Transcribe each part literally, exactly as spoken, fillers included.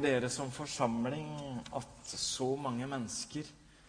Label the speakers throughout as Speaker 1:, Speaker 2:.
Speaker 1: dere som forsamling at så mange mennesker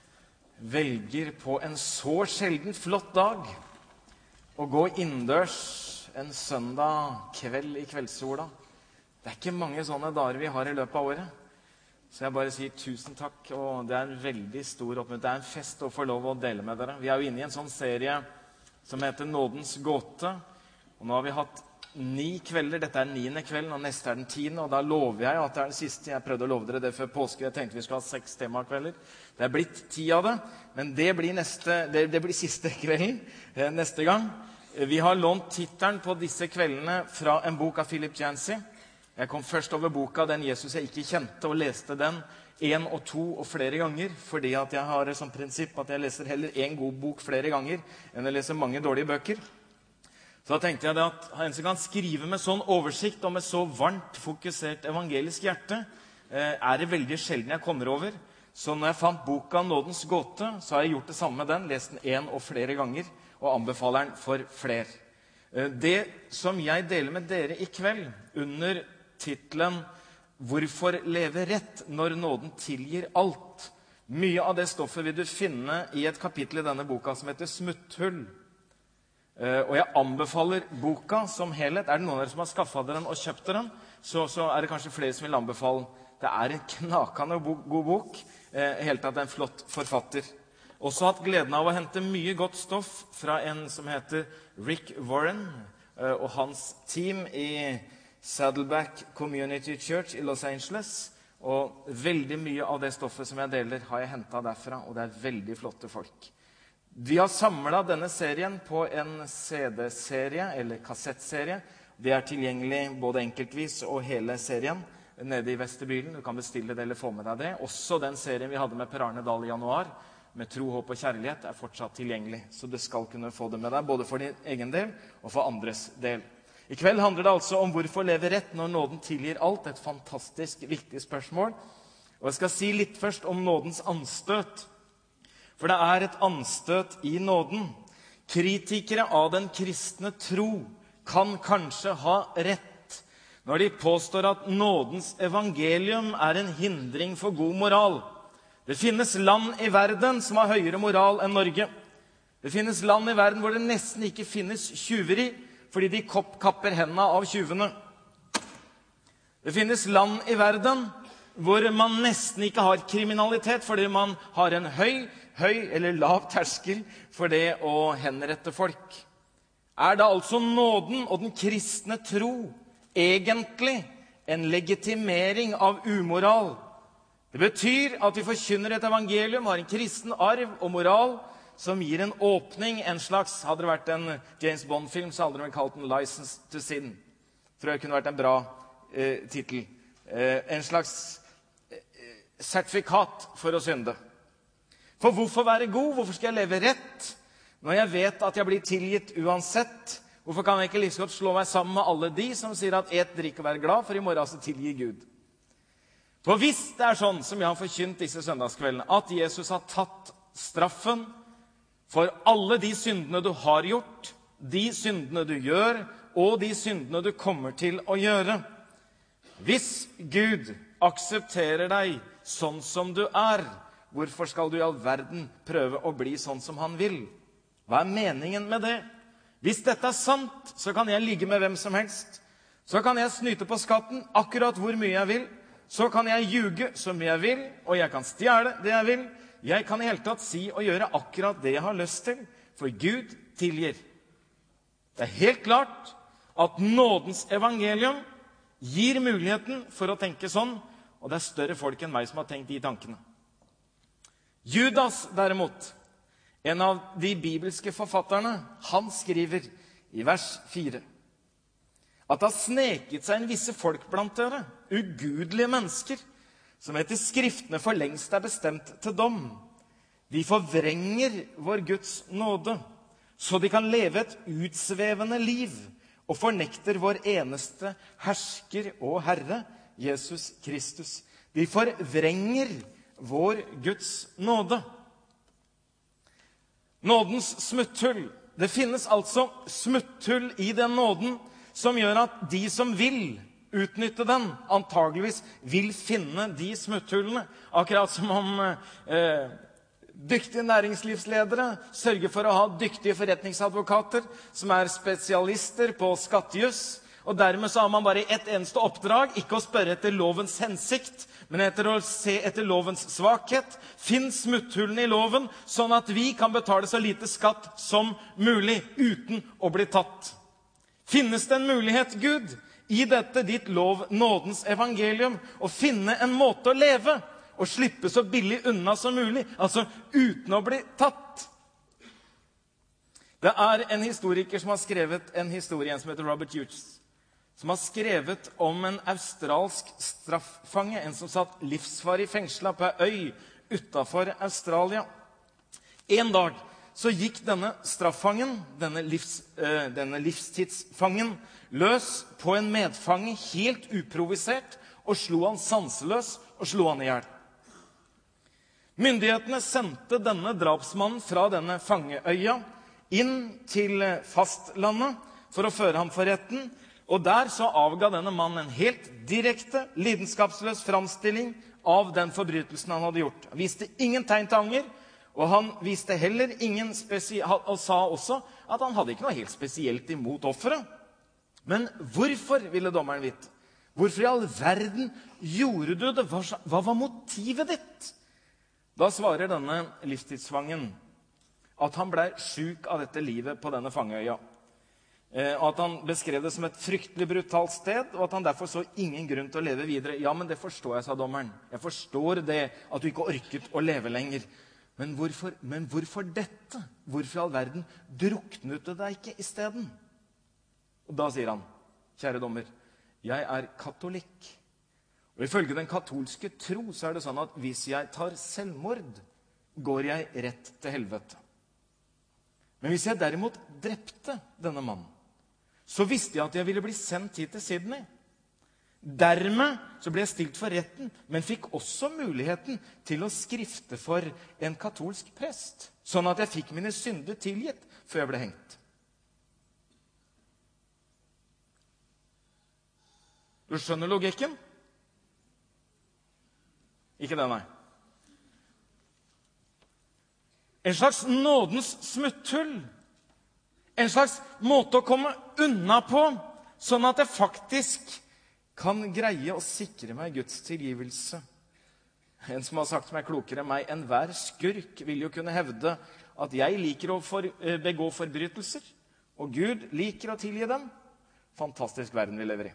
Speaker 1: velger på en så sjelden flott dag å gå innendørs en søndag kveld i kveldssola. Det er ikke mange sånne dager vi har i løpet av året. Så jeg bare sier tusen takk, og det er en veldig stor oppmuntring. Det er en fest å få lov å dele med dere. Vi er jo inne i en sånn serie som heter Nådens gåte, og nå har vi hatt ni kvelder. Dette er den niende kvelden, og neste er den tiende, og da lover jeg at det er den siste. Jeg prøvde å love dere det før påske. Jeg tenkte vi skulle ha seks temakvelder. Det er blitt ti av det, men det blir, neste, det, det blir siste kvelden eh, neste gang. Vi har lånt titelen på disse kveldene fra en bok av Philip Yancey. Jeg kom først over boka Den Jesus jeg ikke kjente, og leste den en og to og flere ganger, fordi at jeg har som prinsipp at jeg leser heller en god bok flere ganger enn jeg leser mange dårlige bøker. Så da tenkte jeg det at en som kan skrive med sånn oversikt og med så varmt fokusert evangelisk hjerte, er det veldig sjelden jeg kommer over. Så når jeg fant boka Nådens gåte, så har jeg gjort det samme med den, lest den en og flere ganger, og anbefaler den for fler. Det som jeg deler med dere i kveld, under titelen «Hvorfor leve rett når nåden tilgir alt?» Mye av det stoffet vil du finne i et kapittel i denne boka som heter Smutthull. Og jeg anbefaler boka som helhet. Er det noen av dere som har skaffet dere den og kjøpt den, så, så er det kanskje flere som vil anbefale. Det er en knakende god bok, helt tatt en flott forfatter. Også hatt gleden av å hente mye godt stoff fra en som heter Rick Warren og hans team i Saddleback Community Church i Los Angeles. Og veldig mye av det stoffet som jeg deler har jeg hentet derfra, og det er veldig flotte folk. Vi har samlet denne serien på en C D-serie, eller kassettserie. Det er tilgjengelig både enkeltvis og hele serien nede i vestibylen. Du kan bestille det eller få med deg det. Også den serien vi hadde med Per Arne Dahl i januar, med tro, håp og kjærlighet, er fortsatt tilgjengelig. Så du skal kunne få det med deg, både for din egen del og for andres del. I kveld handler det altså om hvorfor leve rett når nåden tilgir alt. Et fantastisk viktig spørsmål. Og jeg skal si litt først om nådens anstøt. For det er et anstøt i nåden. Kritikere av den kristne tro kan kanskje ha rett når de påstår at nådens evangelium er en hindring for god moral. Det finnes land i verden som har høyere moral enn Norge. Det finnes land i verden hvor det nesten ikke finnes tjuveri, fordi de kapper hendene av tjuvene. Det finnes land i verden hvor man nesten ikke har kriminalitet, fordi man har en høy, høy eller lav terskel for det å henrette folk. Er da altså nåden og den kristne tro egentlig en legitimering av umoral? Det betyr at vi forkynner et evangelium, har en kristen arv og moral, som gir en åpning, en slags, hadde det vært en James Bond-film, så hadde de kalt den License to Sin. Tror jeg kunne vært en bra eh, titel. Eh, en slags eh, sertifikat for å synde. For hvorfor være god? Hvorfor skal jeg leve rett? Når jeg vet at jeg blir tilgitt uansett, hvorfor kan jeg ikke liksom godt slå meg sammen med alle de som sier at et drikk og være glad, for i morgen så tilgir Gud? For hvis det er sånn, som jeg har forkynt disse søndagskveldene, at Jesus har tatt straffen for alle de syndene du har gjort, de syndene du gjør, og de syndene du kommer til å gjøre. Hvis Gud aksepterer deg sånn som du er, hvorfor skal du i all verden prøve å bli sånn som han vil? Hva er meningen med det? Hvis dette er sant, så kan jeg ligge med hvem som helst. Så kan jeg snyte på skatten akkurat hvor mye jeg vil. Så kan jeg ljuge så mye jeg vil, og jeg kan stjele det jeg vil. Jeg kan i hele tatt si og gjøre akkurat det jeg har lyst til, for Gud tilgir. Det er helt klart at nådens evangelium gir muligheten for å tenke sånn, og det er større folk enn meg som har tenkt de tankene. Judas derimot, en av de bibelske forfatterne, han skriver i vers fire at det har sneket seg en visse folk blant dere, ugudelige mennesker, som etter skriftene for lengst er bestemt til dom. De forvrenger vår Guds nåde, så de kan leve et utsvevende liv, og fornekter vår eneste hersker og Herre, Jesus Kristus. De forvrenger vår Guds nåde. Nådens smutthull. Det finnes altså smutthull i den nåden, som gjør at de som vil, utnytte den, antageligvis vil finne de smutthullene. Akkurat som om eh, dyktige næringslivsledere sørger for å ha dyktige forretningsadvokater som er spesialister på skattejuss. Og dermed så har man bare ett eneste oppdrag, ikke å spørre etter lovens hensikt, men etter å se etter lovens svakhet. Finn smutthullene i loven, sånn at vi kan betale så lite skatt som mulig, uten å bli tatt. Finnes det en mulighet, Gud, i dette ditt lov, nådens evangelium, å finne en måte å leve, og slippe så billig unna som mulig, altså uten å bli tatt? Det er en historiker som har skrevet en historie, en som heter Robert Hughes, som har skrevet om en australsk straffange, en som satt livsvarig fengslet på en øy utenfor Australia. En dag så gikk denne straffangen, denne, livs, øh, denne livstidsfangen, løs på en medfange helt uprovisert, og slo han sanseløs og slo han i hjel. Myndighetene sendte denne drapsmannen fra denne fangeøya inn til fastlandet for å føre ham for retten. Og der så avga denne mannen en helt direkte, lidenskapsløs framstilling av den forbrytelsen han hadde gjort. Han viste ingen tegn til anger, og han viste heller ingen spesiell, og sa også at han hadde ikke noe helt spesielt imot offeret. Men hvorfor, ville dommeren vite? Hvorfor i all verden gjorde du det? Hva var motivet ditt? Da svarer denne livstidsfangen at han ble syk av dette livet på denne fangeøya. Og at han beskrev det som et fryktelig brutalt sted, og at han derfor så ingen grunn til å leve videre. Ja, men det forstår jeg, sa dommeren. Jeg forstår det, at du ikke orket å leve lenger. Men hvorfor, men hvorfor dette? Hvorfor i all verden druknet du deg ikke i stedet? Og da sier han, kjære dommer, jeg er katolikk. Og ifølge den katolske tro så er det sånn at hvis jeg tar selvmord, går jeg rett til helvete. Men hvis jeg derimot drepte denne mannen, så visste jeg at jeg ville bli sendt hit til Sydney. Dermed så ble jeg stilt for retten, men fikk også muligheten til å skrifte for en katolsk prest, sånn at jeg fikk mine synder tilgitt før jeg ble hengt. Du skjønner logikken? Ikke det, nei. En slags nådens smutthull. En slags måte å komme unna på, sånn at jeg faktisk kan greie å sikre meg Guds tilgivelse. En som har sagt meg klokere enn meg, enhver skurk vil jo kunne hevde at jeg liker å for, begå forbrytelser, og Gud liker å tilgi dem. Fantastisk verden vi lever i.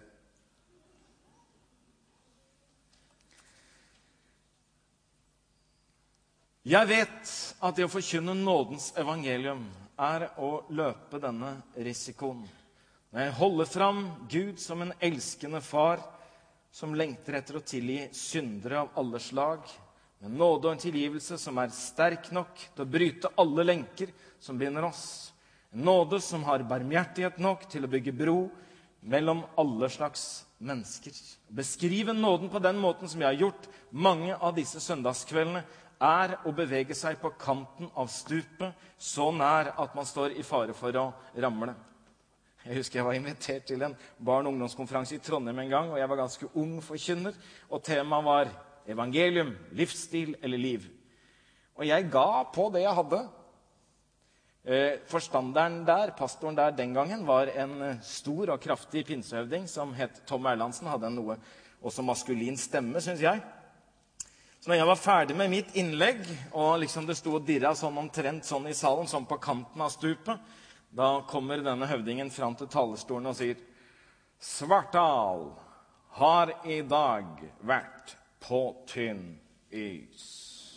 Speaker 1: Jeg vet at det å forkynne nådens evangelium er å løpe denne risikoen. Når jeg holder fram Gud som en elskende far som lengter etter å tilgi syndere av alle slag, med nåde og en tilgivelse som er sterk nok til å bryte alle lenker som binder oss. En nåde som har barmhjertighet nok til å bygge bro mellom alle slags mennesker. Beskrive nåden på den måten som jeg har gjort mange av disse søndagskveldene, er å bevege seg på kanten av stupet, så nær at man står i fare for å ramle. Jeg husker jeg var invitert til en barn- og ungdomskonferanse i Trondheim en gang, og jeg var ganske ung forkynner, og temaet var evangelium, livsstil eller liv. Og jeg ga på det jeg hadde. Forstanderen der, pastoren der den gangen, var en stor og kraftig pinsehøvding som het Tom Erlandsen, hadde en noe også maskulin stemme, synes jeg. Så når jeg var ferdig med mitt innlegg, og liksom det stod og dirret sånn omtrent sånn i salen, sånn på kanten av stupet, da kommer denne høvdingen fram til talerstolen og sier, Svartdal har i dag vært på tynn is.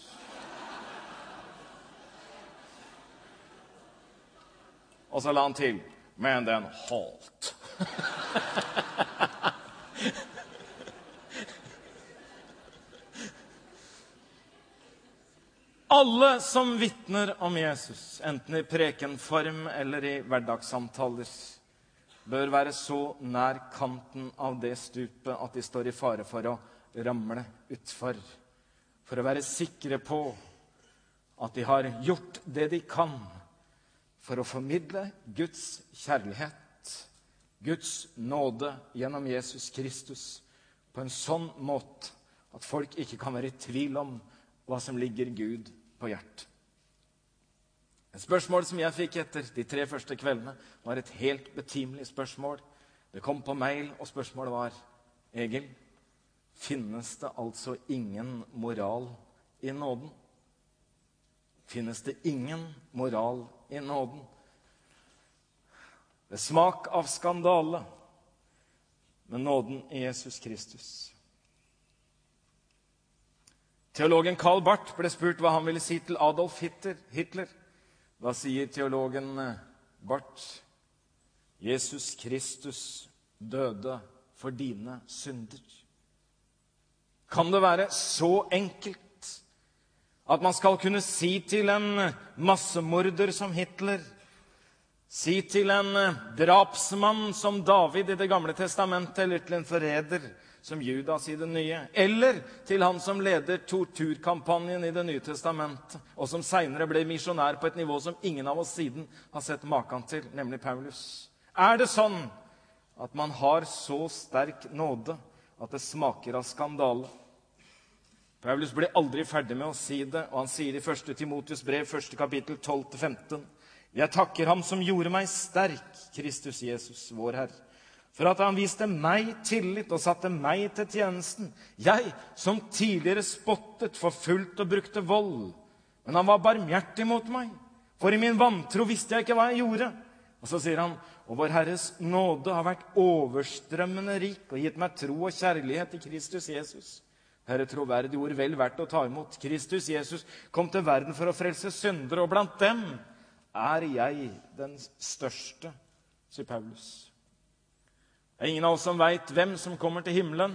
Speaker 1: Og så la han til, men den holdt. Alle som vittner om Jesus, enten i prekenform eller i hverdagssamtaler, bør være så nær kanten av det stupet at de står i fare for å ramle utfor, for å være sikre på at de har gjort det de kan for å formidle Guds kjærlighet Guds nåde gjennom Jesus Kristus på en sånn måte at folk ikke kan være i tvil om hva som ligger Gud på hjertet. Et spørsmål som jeg fikk etter de tre første kveldene var et helt betimelig spørsmål. Det kom på mail, og spørsmålet var: Egil, finnes det altså ingen moral i nåden? Finnes det ingen moral i nåden? Det er smak av skandale med nåden i Jesus Kristus. Teologen Karl Barth ble spurt hva han ville si til Adolf Hitler. Da sier teologen Barth: Jesus Kristus døde for dine synder. Kan det være så enkelt at man skal kunne si til en massemorder som Hitler, si til en drapsmann som David i Det gamle testamentet, eller til en forræder som Judas i Det nye, eller til han som leder torturkampanjen i Det nye testamentet, og som senere ble misjonær på et nivå som ingen av oss siden har sett maken til, nemlig Paulus? Er det sånn at man har så sterk nåde at det smaker av skandale? Paulus ble aldri ferdig med å si det, og han sier i første Timotheus brev, første kapittel, tolv til femten: Jeg takker ham som gjorde meg sterk, Kristus Jesus, vår Herre, for at han viste meg tillit og satte meg til tjenesten. Jeg, som tidligere spottet, forfulgt og brukte vold, men han var barmhjertig mot meg, for i min vantro visste jeg ikke hva jeg gjorde. Og så sier han: Og vår Herres nåde har vært overstrømmende rik og gitt meg tro og kjærlighet i Kristus Jesus. Herre, troverdige ord, vel verdt å ta imot. Kristus Jesus kom til verden for å frelse syndere, og blant dem er jeg den største, sier Paulus. Det er ingen av oss som vet hvem som kommer til himmelen,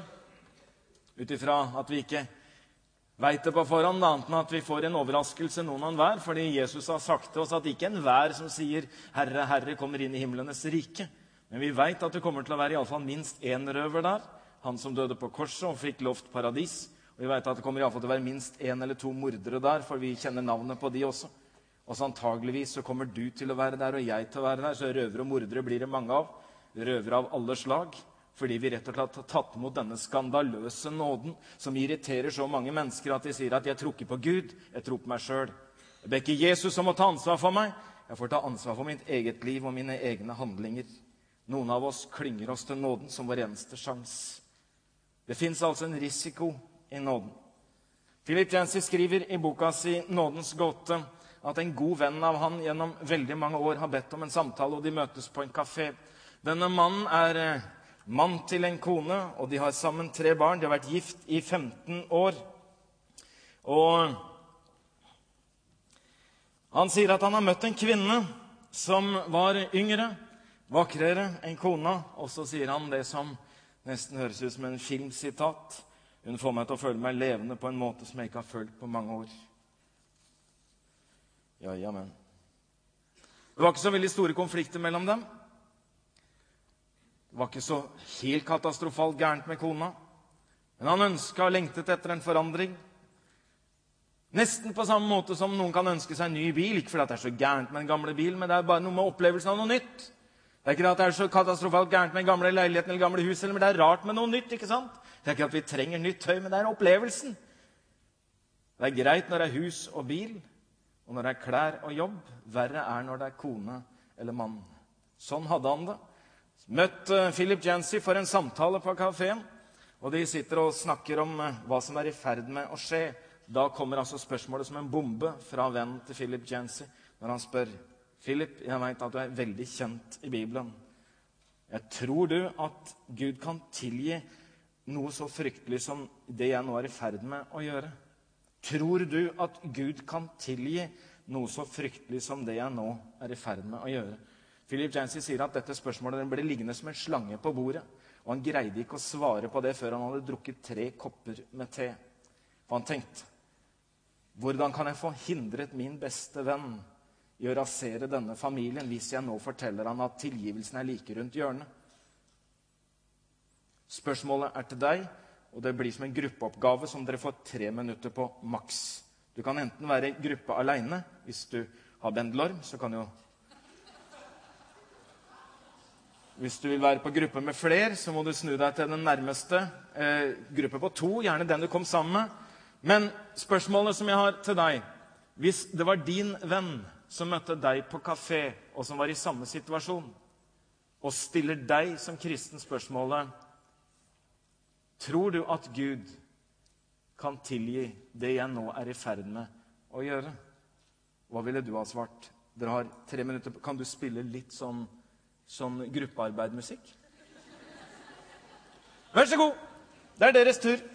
Speaker 1: ut ifra at vi ikke vet det på forhånd, annet enn at vi får en overraskelse noen av hver, fordi Jesus har sagt til oss at ikke enhver som sier Herre, Herre, kommer inn i himlenes rike. Men vi vet at det kommer til å være i alle fall minst en røver der, han som døde på korset og fikk lovt paradis. Og vi vet at det kommer i alle fall til å være minst en eller to mordere der, for vi kjenner navnet på de også. Og så antageligvis så kommer du til å være der, og jeg til å være der, så røvere og mordere blir det mange av. Røvere av alle slag, fordi vi rett og slett har tatt imot denne skandaløse nåden som irriterer så mange mennesker at de sier at jeg tror ikke på Gud, jeg tror på meg selv. Det er ikke Jesus som må ta ansvar for meg, jeg får ta ansvar for mitt eget liv og mine egne handlinger. Noen av oss klynger oss til nåden som vår eneste sjans. Det finnes altså en risiko i nåden. Philip Yancey skriver i boka si Nådens gåte at en god venn av han gjennom veldig mange år har bedt om en samtale, og de møtes på en kafé. Denne mannen er mann til en kone, og de har sammen tre barn. De har vært gift i femten år. Og han sier at han har møtt en kvinne som var yngre, vakrere enn kona, og så sier han det som nesten høres ut som en filmsitat: Hun får meg til å føle meg levende på en måte som jeg ikke har følt på mange år. Ja, ja, men. Det var ikke så veldig store konflikter mellom dem. Det var ikke så helt katastrofalt gærent med kona. Men han ønsket og lengtet etter en forandring. Nesten på samme måte som noen kan ønske seg en ny bil. Ikke fordi det er så gærent med en gamle bil, men det er bare noe med opplevelsen av noe nytt. Det er ikke at det er så katastrofalt gærent med en gamle leilighet eller gamle hus, men det er rart med noe nytt, ikke sant? Det er ikke at vi trenger nytt tøy, men det er opplevelsen. Det er greit når det er hus og bil, og når det er klær og jobb. Verre er når det er kone eller mann. Sånn hadde han det. Møtt Philip Yancey for en samtale på kaféen, og de sitter og snakker om hva som er i ferd med å skje. Da kommer altså spørsmålet som en bombe fra vennen til Philip Yancey, når han spør: Philip, jeg vet at du er veldig kjent i Bibelen. Jeg tror du at Gud kan tilgi noe så fryktelig som det jeg nå er i ferd med å gjøre? Tror du at Gud kan tilgi noe så fryktelig som det jeg nå er i ferd med å gjøre? Philip Yancey sier at dette spørsmålet ble liggende som en slange på bordet, og han greide ikke å svare på det før han hadde drukket tre kopper med te. For han tenkte: hvordan kan jeg få hindret min beste venn i å rasere denne familien hvis jeg nå forteller han at tilgivelsen er like rundt hjørnet? Spørsmålet er til deg, og det blir som en gruppeoppgave som dere får tre minutter på maks. Du kan enten være i gruppe alene. Hvis du har bendelorm, så kan jo Hvis du vil være på gruppe med flere, så må du snu deg til den nærmeste. Eh, gruppe på to, gjerne den du kom sammen med. Men spørsmålet som jeg har til deg, hvis det var din venn som møtte deg på kafé, og som var i samme situasjon, og stiller deg som kristen spørsmålet, tror du at Gud kan tilgi det jeg nå er i ferd med å gjøre? Hva ville du ha svart? Dere har tre minutter. Kan du spille litt sånn, sånn gruppearbeidmusikk? Vær så god! Det er deres tur.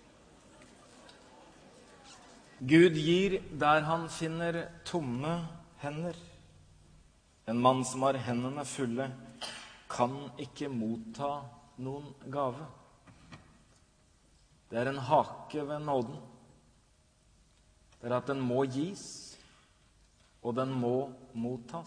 Speaker 1: Gud gir der han finner tomme hender. En mann som har hendene fulle, kan ikke motta noen gave. Det er en hake ved nåden. Det er at den må gis, og den må mottas.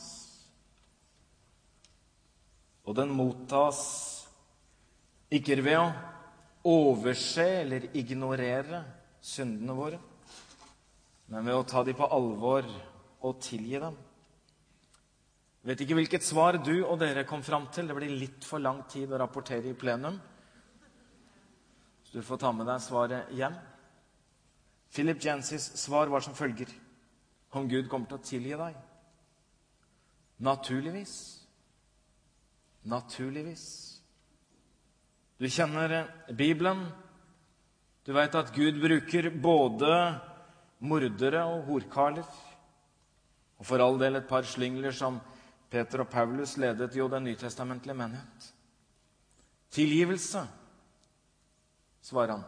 Speaker 1: Og den mottas ikke ved å overse eller ignorere syndene våre, men ved å ta dem på alvor og tilgi dem. Jeg vet ikke hvilket svar du og dere kom fram til. Det blir litt for lang tid å rapportere i plenum. Så du får ta med deg svaret hjem. Philip Yancey's svar var som følger: om Gud kommer til å tilgi deg. Naturligvis. Naturligvis. Du kjenner Bibelen. Du vet at Gud bruker både mordere og horkaler. Og for all del et par slyngler som Peter og Paulus ledet jo den nytestamentlige menighet. Tilgivelse, svarer han.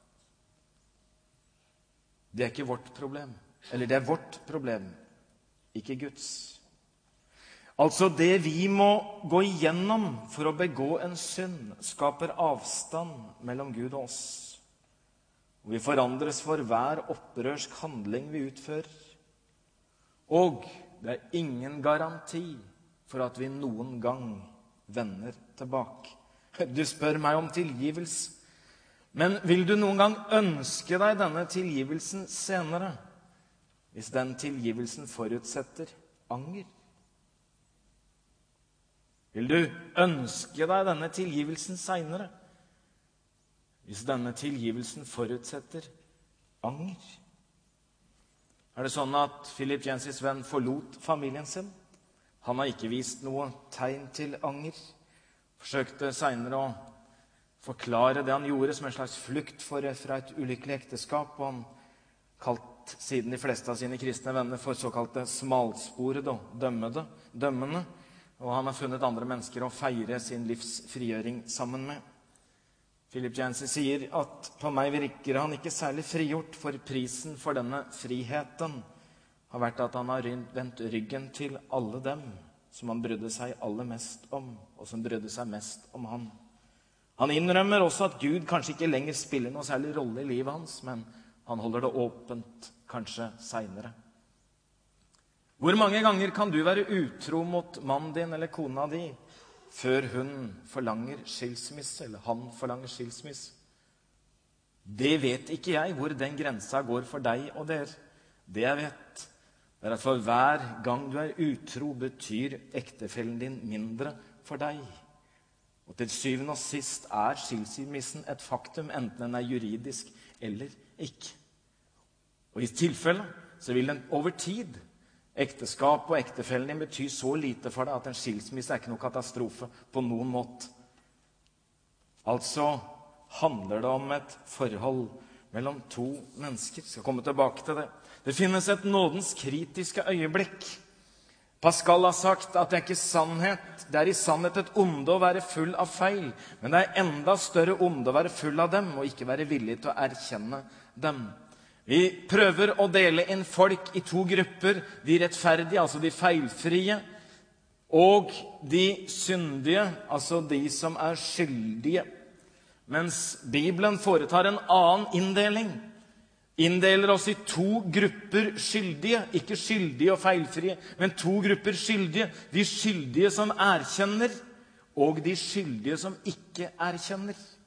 Speaker 1: Det er ikke vårt problem. Eller det er vårt problem, ikke Guds. Altså det vi må gå igjennom for å begå en synd, skaper avstand mellom Gud og oss. Og vi forandres for hver opprørsk handling vi utfører. Og det er ingen garanti for at vi noen gang vender tilbake. Du spør meg om tilgivelse. Men vil du noen gang ønske deg denne tilgivelsen senere, hvis den tilgivelsen forutsetter anger? Vil du ønske deg denne tilgivelsen senere, hvis denne tilgivelsen forutsetter anger? Er det sånn at Philip Yancey's venn forlot familien sin? Han har ikke vist noe tegn til anger. Forsøkte senere å forklare det han gjorde som en slags flukt for, fra et ulykkelig ekteskap. Og han kalt siden de fleste av sine kristne venner for såkalte smalsporede og dømmede, dømmende. Og han har funnet andre mennesker å feire sin livs frigjøring sammen med. Philip Yancey sier at på meg virker han ikke særlig frigjort, for prisen for denne friheten har vært at han har vendt ryggen til alle dem som han brydde seg aller mest om, og som brydde seg mest om han. Han innrømmer også at Gud kanskje ikke lenger spiller noe særlig rolle i livet hans, men han holder det åpent kanskje senere. Hvor mange ganger kan du være utro mot mannen din eller kona di før hun forlanger skilsmisse, eller han forlanger skilsmisse? Det vet ikke jeg, hvor den grensa går for deg og dere. Det jeg vet, er at for hver gang du er utro, betyr ektefellen din mindre for deg. Og til syvende og sist er skilsmissen et faktum, enten den er juridisk eller ikke. Og i tilfelle så vil den over tid, ekteskap og ektefellen din, betyr så lite for deg at en skilsmisse er ikke noe katastrofe på noen måte. Altså handler det om et forhold mellom to mennesker. Jeg skal komme tilbake til det. Det finnes et nådens kritiske øyeblikk. Pascal har sagt at det er ikke sannhet. Det er i sannhet et onde å være full av feil, men det er enda større onde å være full av dem og ikke være villig til å erkjenne dem. Vi prøver å dele inn folk i to grupper, de rettferdige, altså de feilfrie, og de syndige, altså de som er skyldige. Mens Bibelen foretar en annen inndeling. Inndeler oss i to grupper skyldige, ikke skyldige og feilfrie, men to grupper skyldige. De skyldige som erkjenner, og de skyldige som ikke erkjenner.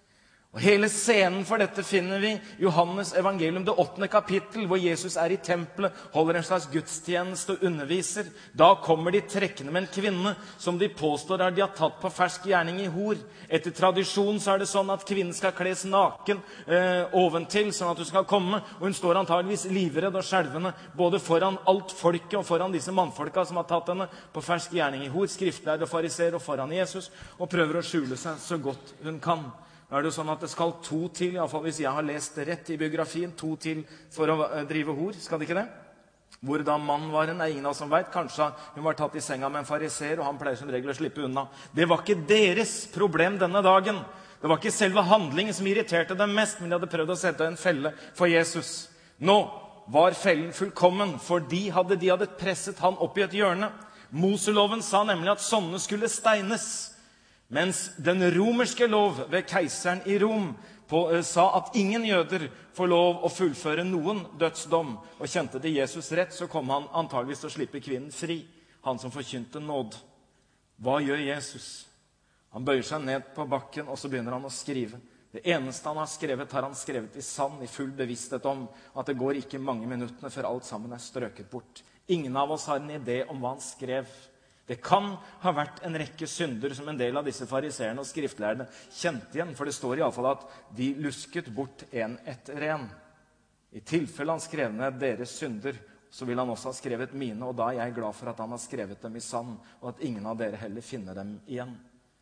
Speaker 1: Og hele scenen for dette finner vi i Johannes evangelium, det åttende kapittel, hvor Jesus er i tempelet, holder en slags gudstjeneste og underviser. Da kommer de trekkende med en kvinne, som de påstår at de har tatt på fersk gjerning i hor. Etter tradisjon så er det sånn at kvinnen skal kles naken eh, oventil, sånn at du skal komme. Og hun står antageligvis livredd og skjelvende, både foran alt folket og foran disse mannfolka som har tatt henne på fersk gjerning i hor, skriftlærde og fariseer, og foran Jesus, og prøver å skjule seg så godt hun kan. Nå er det jo sånn at det skal to til, i alle fall hvis jeg har lest det rett i biografien, to til for å drive hor, skal det ikke det? Hvor da mannen var en, er ingen av oss som vet. Kanskje hun var tatt i senga med en fariseer, og han pleier som regel å slippe unna. Det var ikke deres problem denne dagen. Det var ikke selve handlingen som irriterte dem mest, men de hadde prøvd å sette en felle for Jesus. Nå var fellen fullkommen, fordi hadde de hadde presset han opp i et hjørne. Moseloven sa nemlig at sånne skulle steines. Mens den romerske lov ved keiseren i Rom på, eh, sa at ingen jøder får lov å fullføre noen dødsdom. Og kjente de Jesus rett, så kom han antageligvis til å slippe kvinnen fri. Han som forkynte nåd. Hva gjør Jesus? Han bøyer seg ned på bakken, og så begynner han å skrive. Det eneste han har skrevet, har han skrevet i sand, i full bevissthet om at det går ikke mange minuttene før alt sammen er strøket bort. Ingen av oss har en idé om hva han skrev. Det kan ha vært en rekke synder som en del av disse fariseerne og skriftlærerne kjente igjen, for det står i alle fall at de lusket bort en etter en. I tilfelle han skrev ned deres synder, så vil han også ha skrevet mine, og da er jeg glad for at han har skrevet dem i sand, og at ingen av dere heller finner dem igjen.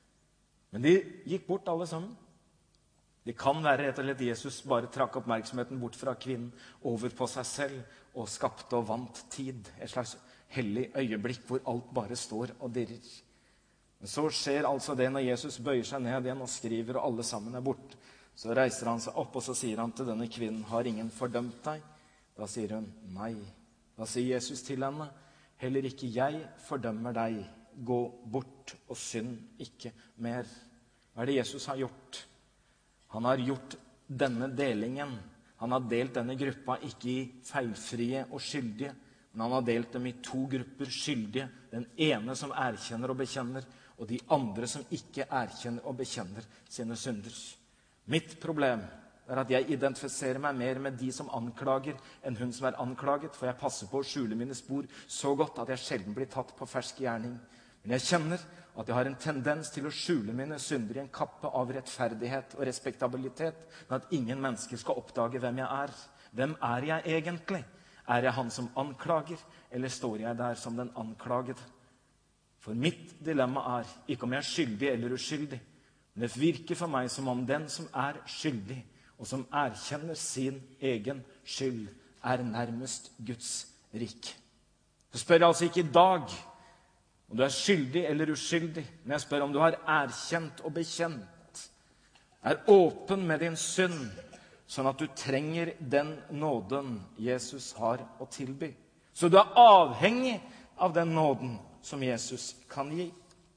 Speaker 1: Men de gikk bort alle sammen. Det kan være rett og slett Jesus bare trakk oppmerksomheten bort fra kvinnen over på seg selv og skapte og vant tid. Et slags hellig øyeblikk hvor alt bare står og dirrer. Men så skjer altså det når Jesus bøyer seg ned igjen og skriver, og alle sammen er bort. Så reiser han seg opp, og så sier han til denne kvinnen, har ingen fordømt deg? Da sier hun, nei. Da sier Jesus til henne, heller ikke jeg fordømmer deg. Gå bort og synd ikke mer. Hva er det Jesus har gjort? Han har gjort denne delingen. Han har delt denne gruppa ikke i feilfrie og skyldige, men han har delt dem i to grupper skyldige. Den ene som erkjenner og bekjenner, og de andre som ikke erkjenner og bekjenner sine synder. Mitt problem er at jeg identifiserer meg mer med de som anklager enn hun som er anklaget, for jeg passer på å skjule mine spor så godt at jeg sjelden blir tatt på fersk gjerning. Men jeg kjenner at jeg har en tendens til å skjule mine synder i en kappe av rettferdighet og respektabilitet, men at ingen mennesker skal oppdage hvem jeg er. Hvem er jeg egentlig? Er jeg han som anklager, eller står jeg der som den anklagede? For mitt dilemma er ikke om jeg er skyldig eller uskyldig, men det virker for meg som om den som er skyldig, og som erkjenner sin egen skyld, er nærmest Guds rik. Så spør jeg altså ikke i dag om du er skyldig eller uskyldig, men jeg spør om du har erkjent og bekjent, er åpen med din synd, sånn at du trenger den nåden Jesus har å tilby. Så du er avhengig av den nåden som Jesus kan gi.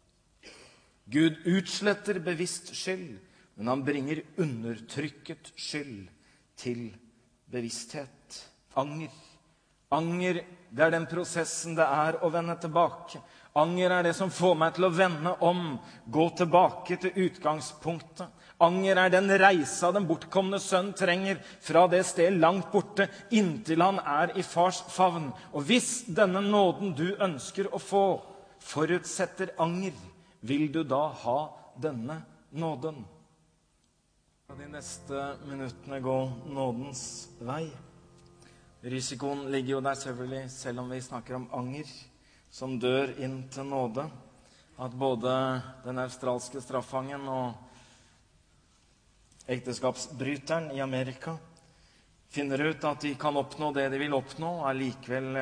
Speaker 1: Gud utsletter bevisst skyld, men han bringer undertrykket skyld til bevissthet. Anger. Anger, det er den prosessen det er å vende tilbake. Anger er det som får meg til å vende om, gå tilbake til utgangspunktet. Anger er den reisa den bortkomne sønn trenger fra det stedet langt borte, inntil han er i fars favn. Og hvis denne nåden du ønsker å få, forutsetter anger, vil du da ha denne nåden? De neste minuttene gå nådens vei. Risikoen ligger jo der selvfølgelig, selv om vi snakker om anger, som dør inn til nåde, at både den australske straffangen og ekteskapsbryteren i Amerika finner ut at de kan oppnå det de vil oppnå, og allikevel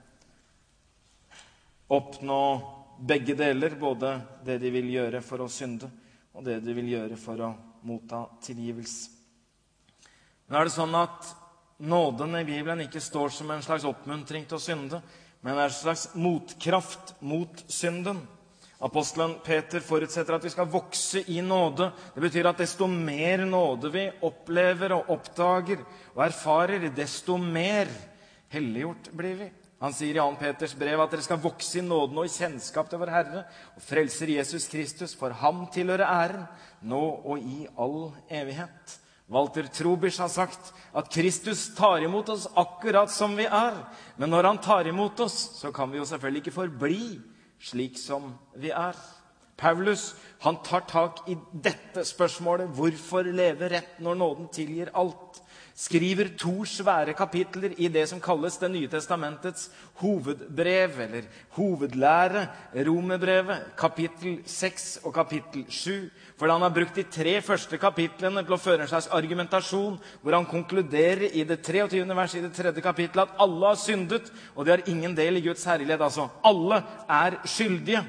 Speaker 1: oppnå begge deler, både det de vil gjøre for å synde, og det de vil gjøre for å motta tilgivelse. Nå er det sånn at nåden i Bibelen ikke står som en slags oppmuntring til å synde, men er en slags motkraft mot synden. Apostelen Peter forutsetter at vi skal vokse i nåde. Det betyr at desto mer nåde vi opplever og oppdager og erfarer, desto mer helliggjort blir vi. Han sier i Johan Peters brev at dere skal vokse i nåden og i kjennskap til vår Herre og frelser Jesus Kristus, for ham tilhører æren, nå og i all evighet. Walter Trubich har sagt at Kristus tar imot oss akkurat som vi er, men når han tar imot oss, så kan vi jo selvfølgelig ikke forbli slik som vi er. Paulus, han tar tak i dette spørsmålet, hvorfor leve rett når nåden tilgir alt? Skriver to svære kapitler i det som kalles det nye testamentets hovedbrev, eller hovedlære, Romerbrevet, kapittel seks og kapittel sju. For han har brukt de tre første kapitlene til å føre en slags argumentasjon, hvor han konkluderer i det treogtyvende vers i det tredje kapitlet at alle har syndet, og de har ingen del i Guds herlighet. Altså, alle er skyldige.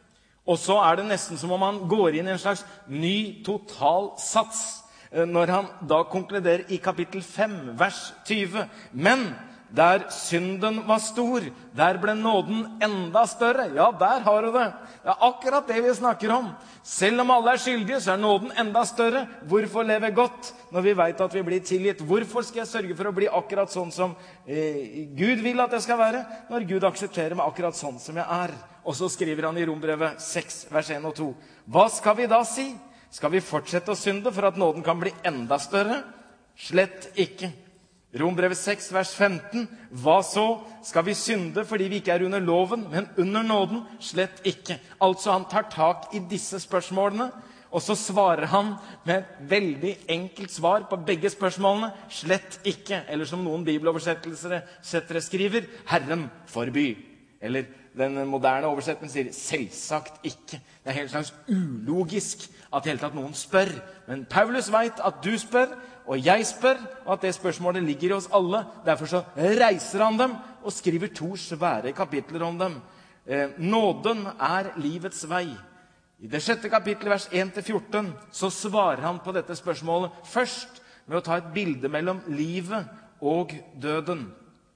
Speaker 1: Og så er det nesten som om han går inn i en slags ny total sats, når han da konkluderer i kapittel fem, vers tyve. Men der synden var stor, der ble nåden enda større. Ja, der har du det. Det er akkurat det vi snakker om. Selv om alle er skyldige, så er nåden enda større. Hvorfor leve godt når vi vet at vi blir tilgitt? Hvorfor skal jeg sørge for å bli akkurat sånn som eh, Gud vil at jeg skal være, når Gud aksepterer meg akkurat sånn som jeg er? Og så skriver han i Rombrevet seks, vers en og to. Hva skal vi da si? Skal vi fortsette å synde for at nåden kan bli enda større? Slett ikke. Rombrevet seks, vers femten. Hva så? Skal vi synde fordi vi ikke er under loven, men under nåden? Slett ikke. Altså, han tar tak i disse spørsmålene, og så svarer han med et veldig enkelt svar på begge spørsmålene. Slett ikke. Eller som noen bibeloversettere skriver, Herren forby. Eller den moderne oversettelsen sier, selvsagt ikke. Det er helt slags ulogisk at helt tatt noen spør. Men Paulus vet at du spør, og jeg spør, og at det spørsmålet ligger i oss alle. Derfor så reiser han dem og skriver to svære kapitler om dem. Eh, nåden er livets vei. I det sjette kapitlet, vers en til fjorten, så svarer han på dette spørsmålet først med å ta et bilde mellom livet og døden.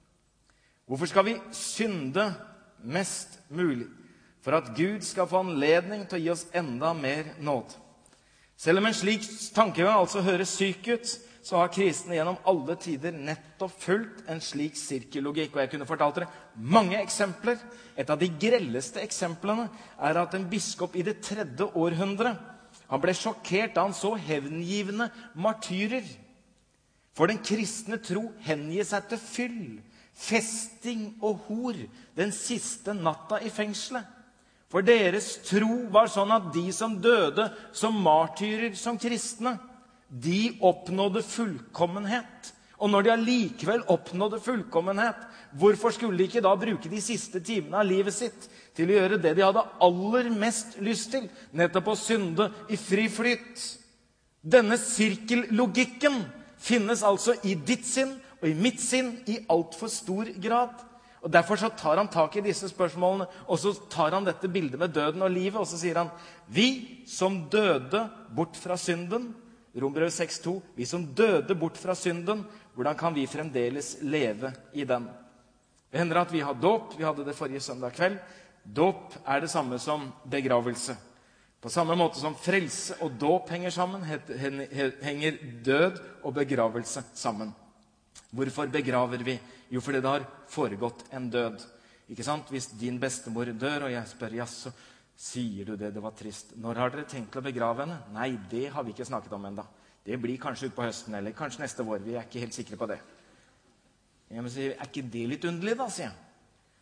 Speaker 1: Hvorfor skal vi synde mest mulig? For at Gud skal få anledning til å gi oss enda mer nåd. Selv om en slik tankegang altså høres syk ut, så har kristne gjennom alle tider nettopp fulgt en slik sirkellogikk. Og jeg kunne fortalt dere mange eksempler. Et av de grelleste eksemplene er at en biskop i det tredje århundre, han ble sjokkert da han så hevngivende martyrer. For den kristne tro hengir seg til fyll, festing og hor den siste natta i fengselet. For deres tro var sånn at de som døde som martyrer som kristne, de oppnådde fullkommenhet. Og når de allikevel oppnådde fullkommenhet, hvorfor skulle de ikke da bruke de siste timene av livet sitt til å gjøre det de hadde aller mest lyst til, nettopp å synde i fri flyt? Denne sirkellogikken finnes altså i ditt sinn og i mitt sinn i alt for stor grad. Og derfor så tar han tak i disse spørsmålene, og så tar han dette bildet med døden og livet, og så sier han, vi som døde bort fra synden, Rombrevet seks to, vi som døde bort fra synden, hvordan kan vi fremdeles leve i den? Det hender at vi har dåp, vi hadde det forrige søndag kveld. Dåp er det samme som begravelse. På samme måte som frelse og dåp henger sammen, henger død og begravelse sammen. Hvorfor begraver vi? Jo, fordi det har foregått en død. Ikke sant? Hvis din bestemor dør, og jeg spør, ja, så sier du det, det var trist. Når har dere tenkt å begrave henne? Nei, det har vi ikke snakket om enda. Det blir kanskje ut på høsten, eller kanskje neste vår. Vi er ikke helt sikre på det. Jeg må si, er ikke det litt underlig da, sier jeg.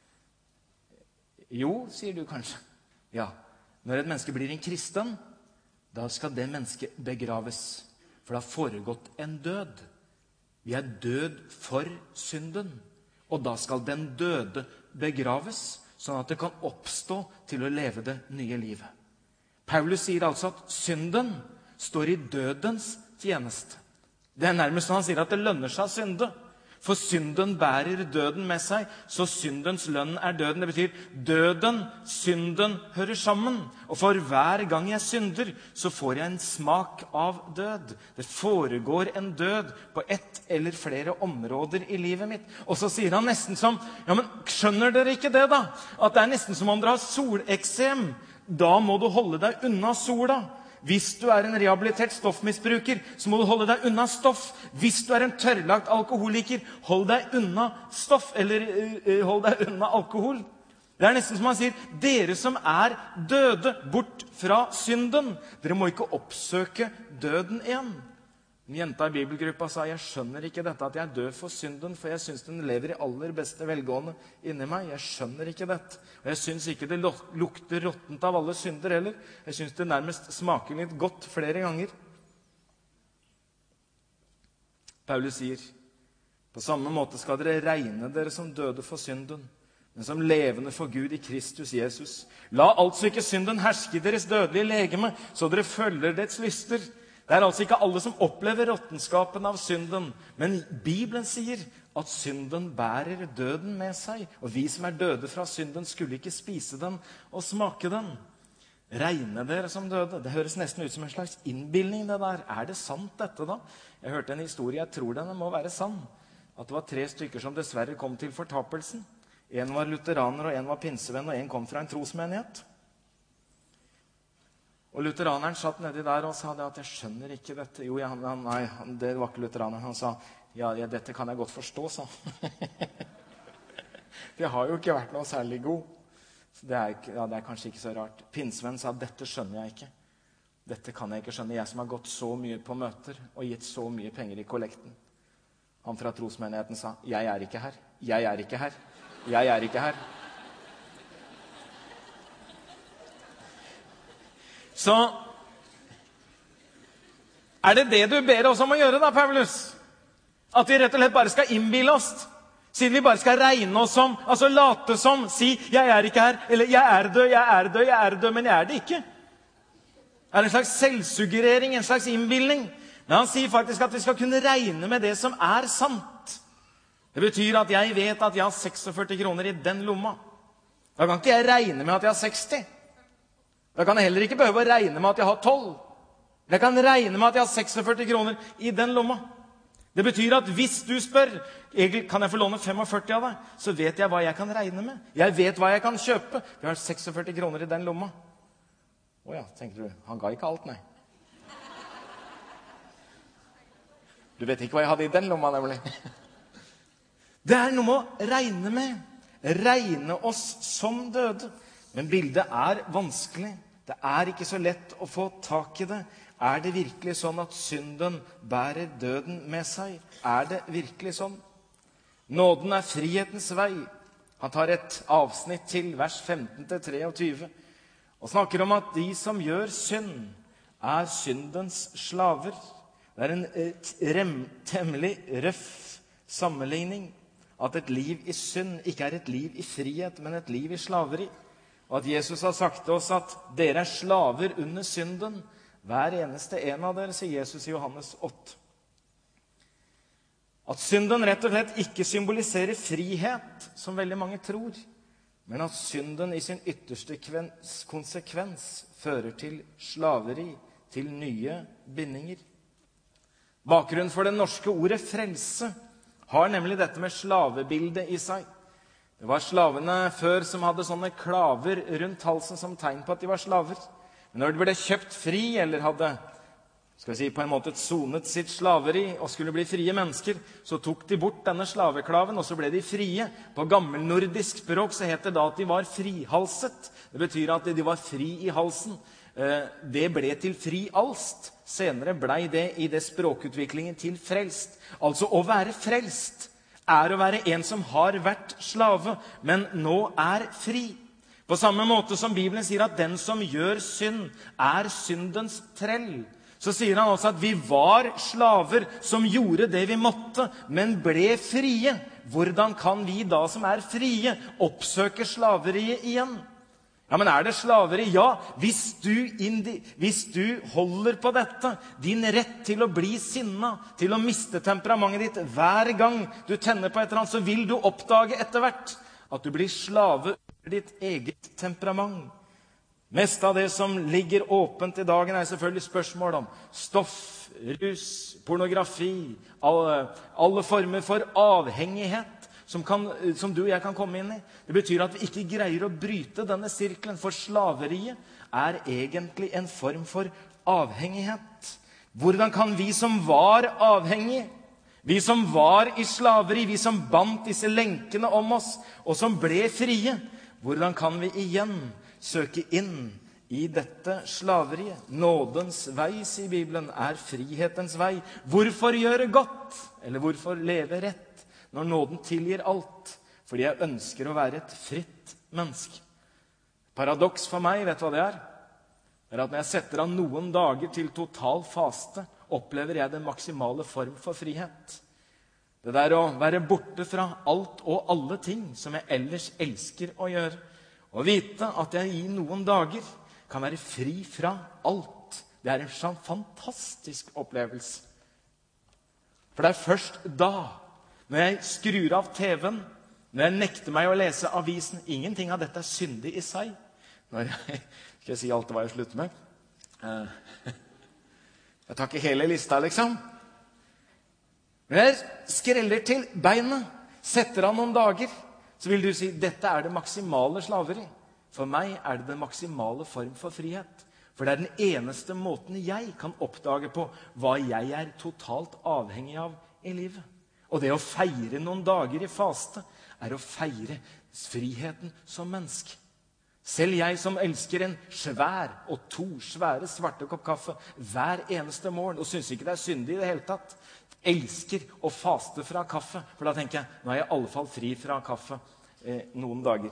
Speaker 1: Jo, sier du kanskje. Ja, når et menneske blir en kristen, da skal det mennesket begraves. For det har foregått en død. Vi er død for synden, og da skal den døde begraves, sånn at det kan oppstå til å leve det nye livet. Paulus sier altså at synden står i dødens tjeneste. Det er nærmest når han sier at det lønner seg å synde. For synden bærer døden med seg, så syndens lønn er døden. Det betyr døden, synden hører sammen. Og for hver gang jeg synder, så får jeg en smak av død. Det foregår en død på ett eller flere områder i livet mitt. Og så sier han nesten som, ja, men skjønner dere ikke det da? At det er nesten som om dere har soleksem. Da må du holde deg unna sola. Hvis du er en rehabilitert stoffmisbruker, så må du holde deg unna stoff. Hvis du er en tørrlagt alkoholiker, hold deg unna stoff, eller uh, hold deg unna alkohol. Det er nesten som han sier, dere som er døde bort fra synden, dere må ikke oppsøke døden igjen. En jenta i bibelgruppa sa, jeg skjønner ikke dette at jeg er død for synden, for jeg synes den lever i aller beste velgående inni meg. Jeg skjønner ikke dette. Og jeg synes ikke det lukter råttent av alle synder heller. Jeg synes det nærmest smaker litt godt flere ganger. Paulus sier, på samme måte skal dere regne dere som døde for synden, men som levende for Gud i Kristus Jesus. La altså ikke synden herske i deres dødelige legeme, så dere følger dets lyster. Det er altså ikke alle som opplever råttenskapen av synden, men Bibelen sier at synden bærer døden med seg, og vi som er døde fra synden skulle ikke spise den og smake den. Regne dere som døde. Det høres nesten ut som en slags innbildning det der. Er det sant dette da? Jeg hørte en historie, jeg tror den må være sann, at det var tre stykker som dessverre kom til fortapelsen. En var lutheraner, og en var pinsevenn, og en kom fra en trosmenighet. Og lutheraneren satt nedi der og sa det at jeg skjønner ikke dette. Jo, ja, han, nei, det var ikke lutheraneren. Han sa, ja, ja, dette kan jeg godt forstå, sa. Jeg har jo ikke vært noe særlig god. Så det er, ja, det er kanskje ikke så rart. Pinsevenn sa, dette skjønner jeg ikke. Dette kan jeg ikke skjønne. Jeg som har gått så mye på møter og gitt så mye penger i kollekten. Han fra trosmenigheten sa, jeg er ikke her. Jeg er ikke her. Jeg er ikke her. Så er det det du ber oss om å gjøre da, Paulus? At vi rett og slett bare skal innbille oss? Siden vi bare skal regne oss som, altså late som, si, jeg er ikke her, eller jeg er død, jeg er død, jeg er død, men jeg er det ikke. Er det en slags selvsuggerering, en slags innbildning? Men han sier faktisk at vi skal kunne regne med det som er sant. Det betyr at jeg vet at jeg har førtiseks kroner i den lomma. Da kan ikke jeg regne med at jeg har seksti. Da kan jeg heller ikke behøve å regne med at jeg har tolv. Jeg kan regne med at jeg har førtiseks kroner i den lomma. Det betyr at hvis du spør, Egil, kan jeg få låne førtifem av deg? Så vet jeg hva jeg kan regne med. Jeg vet hva jeg kan kjøpe. Jeg har førtiseks kroner i den lomma. Åja, tenker du, han ga ikke alt, nei. Du vet ikke hva jeg hadde i den lomma, nemlig. Det er noe med å regne med. Regne oss som døde. Men bildet er vanskelig. Det er ikke så lett å få tak i det. Er det virkelig sånn at synden bærer døden med seg? Er det virkelig sånn? Nåden er frihetens vei. Han tar et avsnitt til, vers femten til treogtyve, og snakker om at de som gjør synd, er syndens slaver. Det er en rem, temmelig røff sammenligning. At et liv i synd ikke er et liv i frihet, men et liv i slaveri. Og at Jesus har sagt til oss at dere er slaver under synden. Hver eneste en av dere, sier Jesus i Johannes åtte. At synden rett og slett ikke symboliserer frihet, som veldig mange tror, men at synden i sin ytterste konsekvens fører til slaveri, til nye bindinger. Bakgrunnen for det norske ordet frelse har nemlig dette med slavebildet i seg. Det var slavene før som hadde sånne klaver rundt halsen som tegn på at de var slaver. Men når de ble kjøpt fri, eller hadde, skal vi si, på en måte sonet sitt slaveri og skulle bli frie mennesker, så tok de bort denne slaveklaven, og så ble de frie. På gammelnordisk språk så het det da at de var frihalset. Det betyr at de var fri i halsen. Det ble til fri alst. Senere blei det i det språkutviklingen til frelst. Altså å være frelst er å være en som har vært slave, men nå er fri. På samme måte som Bibelen sier at den som gjør synd er syndens trell, så sier han også at vi var slaver som gjorde det vi måtte, men ble frie. Hvordan kan vi da som er frie oppsøke slaveriet igjen? Ja, men er det slaveri? Ja, hvis du, indi, hvis du holder på dette, din rett til å bli sinna, til å miste temperamentet ditt hver gang du tenner på et eller annet, så vil du oppdage etter hvert at du blir slave under ditt eget temperament. Mest av det som ligger åpent i dagen er selvfølgelig spørsmål om stoff, rus, pornografi, alle, alle former for avhengighet. Som, kan, som du og jeg kan komme inn i. Det betyr at vi ikke greier å bryte denne sirkelen, for slaveriet er egentlig en form for avhengighet. Hvordan kan vi som var avhengige, vi som var i slaveri, vi som bandt disse lenkene om oss, og som ble frie, hvordan kan vi igjen søke inn i dette slaveriet? Nådens vei, sier Bibelen, er frihetens vei. Hvorfor gjøre godt, eller hvorfor leve rett, når nåden tilgir alt? Fordi jeg ønsker å være et fritt menneske. Paradoks for meg, vet du hva det er? Det er at når jeg setter av noen dager til total faste, opplever jeg den maksimale form for frihet. Det der å være borte fra alt og alle ting som jeg ellers elsker å gjøre, og vite at jeg i noen dager kan være fri fra alt, det er en sånn fantastisk opplevelse. For det er først da, når jeg skrur av T V-en, når jeg nekter meg å lese avisen, ingenting av dette er syndig i seg. Når jeg, skal jeg si alt det var jeg slutter med? Eh, Jeg tar ikke hele lista, liksom. Men jeg skreller til beinet, setter av noen dager, så vil du si, dette er det maksimale slaveri. For meg er det den maksimale form for frihet. For det er den eneste måten jeg kan oppdage på hva jeg er totalt avhengig av i livet. Og det å feire noen dager i faste er å feire friheten som menneske. Selv jeg som elsker en svær og to svære svarte kopp kaffe hver eneste morgen, og synes ikke det er syndig i det hele tatt, elsker å faste fra kaffe. For da tenker jeg, nå er jeg i alle fall fri fra kaffe eh, noen dager.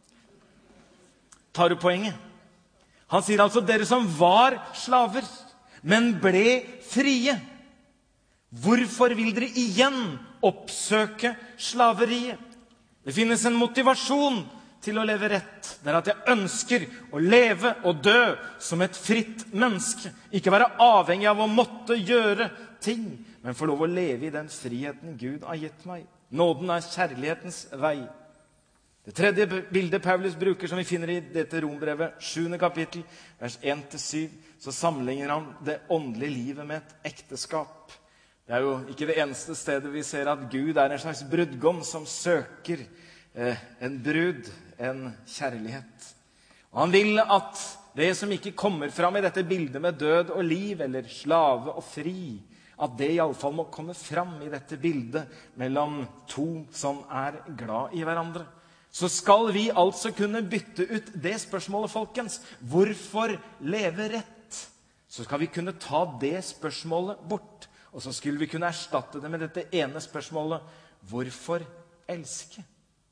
Speaker 1: Tar du poenget? Han sier altså, dere som var slaver, men ble frie. Hvorfor vil dere igjen oppsøke slaveriet? Det finnes en motivasjon til å leve rett. Det er at jeg ønsker å leve og dø som et fritt menneske. Ikke være avhengig av å måtte gjøre ting, men få lov å leve i den friheten Gud har gitt meg. Nåden er kjærlighetens vei. Det tredje bildet Paulus bruker, som vi finner i dette rombrevet, sjuende kapittel, vers én til syv, så sammenligner han det åndelige livet med et ekteskap. Det er jo ikke det eneste stedet vi ser at Gud er en slags brudgom som søker eh, en brud, en kjærlighet. Og han vil at det som ikke kommer fram i dette bildet med død og liv, eller slave og fri, at det i alle fall må komme fram i dette bildet mellom to som er glad i hverandre. Så skal vi altså kunne bytte ut det spørsmålet, folkens. Hvorfor leve rett? Så skal vi kunne ta det spørsmålet bort. Og så skulle vi kunne erstatte det med dette ene spørsmålet. Hvorfor elske?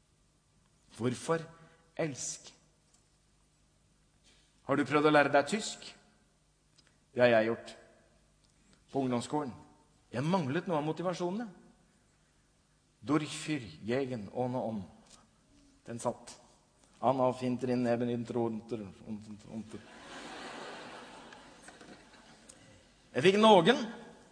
Speaker 1: Hvorfor elske? Har du prøvd å lære deg tysk? Det har jeg gjort. På ungdomsskolen. Jeg manglet noe av motivasjonene. Durchfyr, jegen, åne om. Den satt. Anna finter inn neben inn tronter. Jeg fikk noen.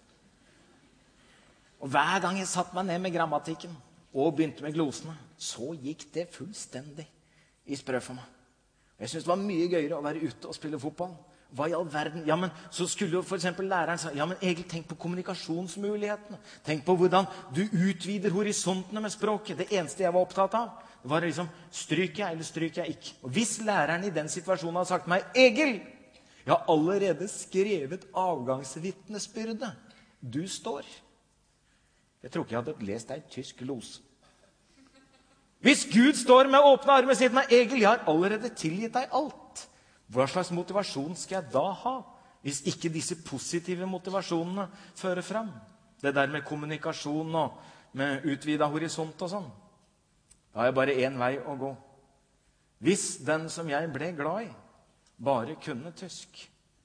Speaker 1: Og hver gang jeg satt meg ned med grammatikken og begynte med glosene, så gikk det fullstendig i sprø for meg. Jeg synes det var mye gøyere å være ute og spille fotball. Hva i all verden? Ja, men så skulle jo for eksempel læreren si, ja, men Egil, tenk på kommunikasjonsmulighetene. Tenk på hvordan du utvider horisontene med språket. Det eneste jeg var opptatt av, det var liksom, stryker jeg eller stryker jeg ikke? Og hvis læreren i den situasjonen hadde sagt til meg, Egil, jeg har allerede skrevet avgangsvitnesbyrde. Du står. Jeg tror ikke jeg hadde lest deg tysk glose. Hvis Gud står med åpne armer og sier til meg, Egil, jeg har allerede tilgitt deg alt. Hva slags motivasjon skal jeg da ha, hvis ikke disse positive motivasjonene fører frem? Det der med kommunikasjon og med utvidet horisont og sånn. Da har jeg bare en vei å gå. Hvis den som jeg ble glad i, bare kunne tysk.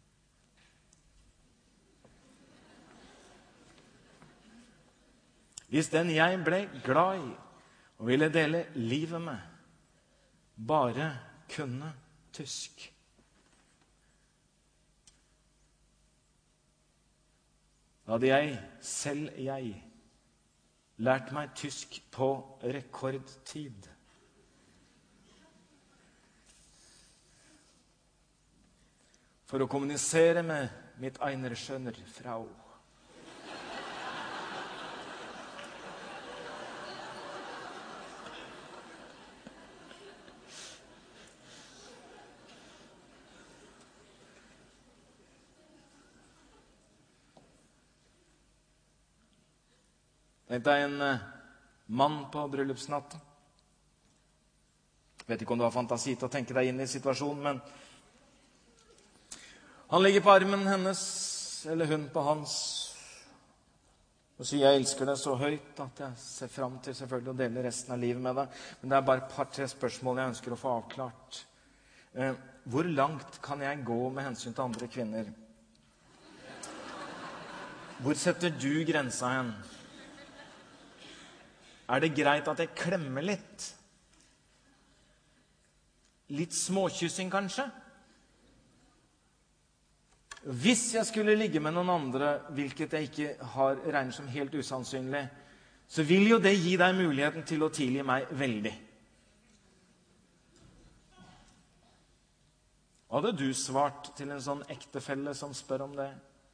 Speaker 1: Hvis den jeg ble glad i og ville dele livet med, bare kunne tysk. Da hadde jeg, selv jeg, lært meg tysk på rekordtid. For å kommunisere med mitt einer skjønner Frau. Tenk deg en eh, mann på bryllupsnatten. Jeg vet ikke om du har fantasi til å tenke deg inn i situasjonen, men han ligger på armen hennes, eller hun på hans, og sier jeg elsker deg så høyt at jeg ser frem til selvfølgelig å dele resten av livet med deg. Men det er bare et par-tre spørsmål jeg ønsker å få avklart. Eh, hvor langt kan jeg gå med hensyn til andre kvinner? Hvor setter du grensa hen? Er det greit at jeg klemmer litt? Litt småkyssing kanskje? Hvis jeg skulle ligge med noen andre, hvilket jeg ikke har regnet som helt usannsynlig, så vil jo det gi deg muligheten til å tilgi meg veldig. Hadde du svart til en sånn ektefelle som spør om det?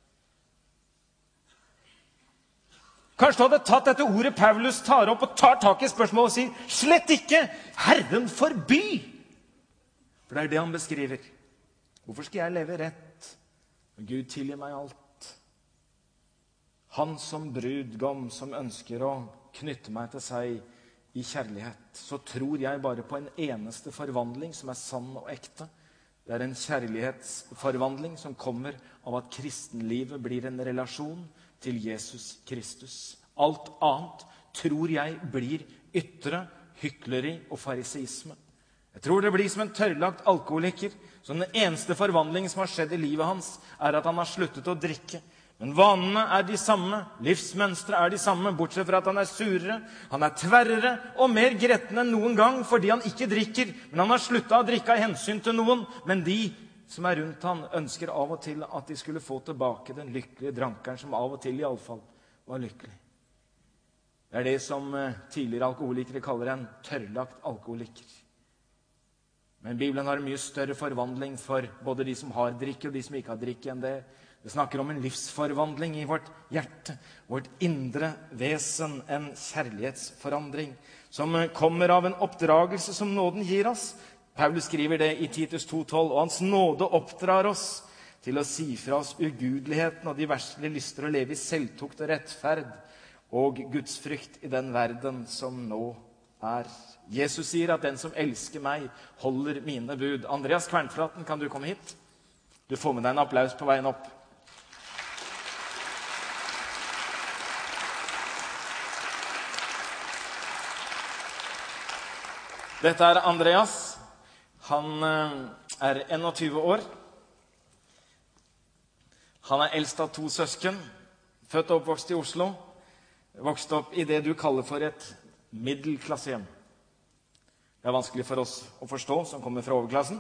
Speaker 1: Kanskje du hadde tatt dette ordet Paulus tar opp og tar tak i spørsmålet og sier, slett ikke, Herren forby! For det er det han beskriver. Hvorfor skal jeg leve rett? Gud tilgir meg alt. Han som brudgom som ønsker å knytte meg til seg i kjærlighet, så tror jeg bare på en eneste forvandling som er sann og ekte. Det er en kjærlighetsforvandling som kommer av at kristenlivet blir en relasjon til Jesus Kristus. Alt annet tror jeg blir ytre, hykleri og fariseisme. Jeg tror det blir som en tørrlagt alkoholiker, så den eneste forvandling som har skjedd i livet hans, er at han har sluttet å drikke. Men vanene er de samme, livsmønstre er de samme, bortsett fra at han er surere, han er tverrere og mer gretten enn noen gang fordi han ikke drikker, men han har sluttet å drikke av hensyn til noen, men de som er rundt han ønsker av og til at de skulle få tilbake den lykkelige drankeren som av og til i alle fall var lykkelig. Det er det som tidligere alkoholikere kaller en tørrlagt alkoholiker. Men Bibelen har en mye større forvandling for både de som har drikke og de som ikke har drikke enn det. Det snakker om en livsforvandling i vårt hjerte, vårt indre vesen, en kjærlighetsforandring som kommer av en oppdragelse som nåden gir oss. Paulus skriver det i Titus to tolv, og hans nåde oppdrar oss til å si fra oss ugudeligheten og de verslige lyster å leve i selvtukt og rettferd og gudsfrykt i den verden som nå er. Jesus sier at den som elsker meg, holder mine bud. Andreas Kvernflaten, kan du komme hit? Du får med deg en applaus på veien opp. Dette er Andreas. Han er tjueen år. Han er eldst av to søsken, født og oppvokst i Oslo. Vokst opp i det du kaller for et middelklassehjem. Det er vanskelig for oss å forstå, som kommer fra overklassen.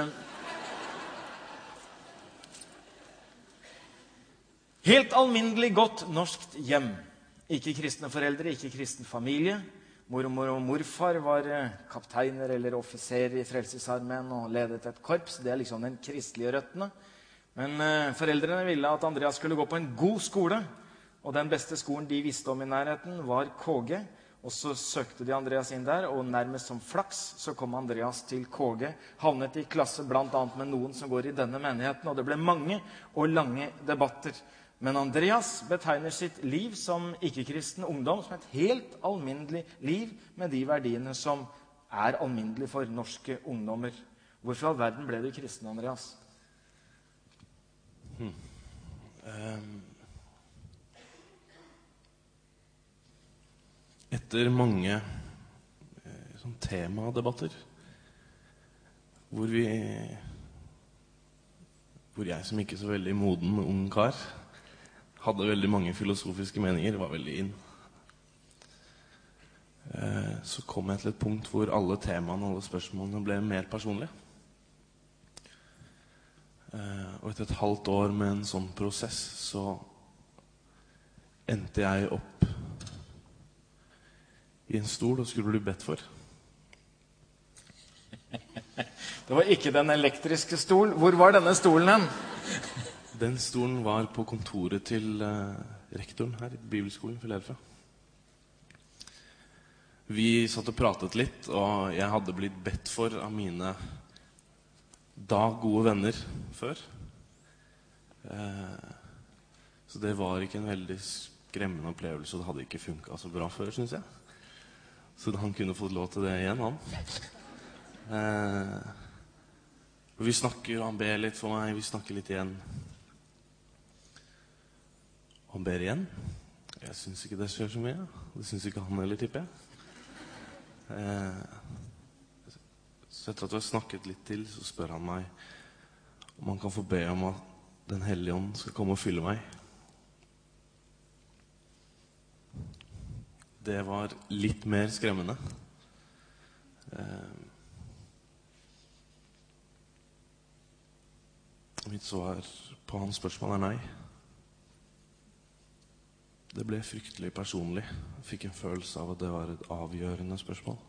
Speaker 1: Helt alminnelig godt norskt hjem. Ikke kristne foreldre, ikke kristen familie. Mormor og morfar var kapteiner eller offiserer i Frelsesarmeen og ledet et korps. Det er liksom den kristelige røttene. Men foreldrene ville at Andreas skulle gå på en god skole, og den beste skolen de visste om i nærheten var K G. Og så søkte de Andreas inn der, og nærmest som flaks så kom Andreas til K G. Havnet i klasse blant annet med noen som går i denne menigheten, og det ble mange og lange debatter. Men Andreas betegner sitt liv som ikke-kristen ungdom som et helt alminnelig liv med de verdiene som er alminnelige for norske ungdommer. Hvorfor all verden ble du kristen, Andreas?
Speaker 2: Hmm. Um. Etter mange eh, sånn temadebatter hvor vi hvor jeg som ikke så veldig moden ung kar hadde veldig mange filosofiske meninger, var veldig inn. Eh, så kom jeg til et punkt hvor alle temaene og alle spørsmålene ble mer personlige. Eh, og etter et halvt år med en sånn prosess så endte jeg opp i en stol og skulle bli bedt for.
Speaker 1: Det var ikke den elektriske stol. Hvor var denne stolen hen?
Speaker 2: Den stolen var på kontoret til uh, rektoren her i Bibelskolen i Philadelphia. Vi satt og pratet litt, og jeg hadde blitt bedt for av mine da gode venner før. Uh, så det var ikke en veldig skremmende opplevelse, og det hadde ikke funket så bra før, synes jeg. Så han kunne fått lov til det igjen, han. Eh, vi snakker, han ber litt for meg, vi snakker litt igjen. Han ber igjen. Jeg synes ikke det skjer så mye. Det synes ikke han heller, tipper jeg. Eh, så etter at vi har snakket litt til, så spør han meg om han kan få be om at Den Hellige Ånd skal komme og fylle meg. Det var litt mer skremmende. Eh, mitt svar på hans spørsmål er nei. Det ble fryktelig personlig. Jeg fikk en følelse av at det var et avgjørende spørsmål.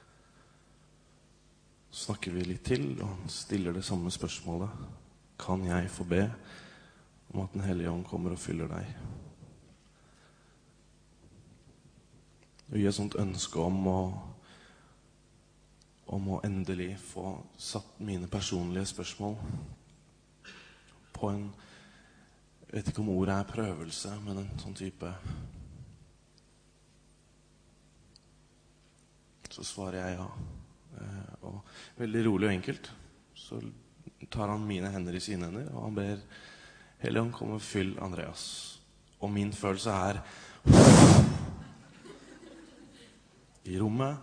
Speaker 2: Så snakker vi litt til, og han stiller det samme spørsmålet. Kan jeg få be om at Den Hellige Ånd kommer og fyller deg? Og gi et sånt ønske om å, om å endelig få satt mine personlige spørsmål på en, jeg vet ikke om ordet er prøvelse, men en sånn type. Så svarer jeg ja. Eh, og veldig rolig og enkelt. Så tar han mine hender i sine hender, og han ber Hellige Ånd komme og fyll Andreas. Og min følelse er i rommet,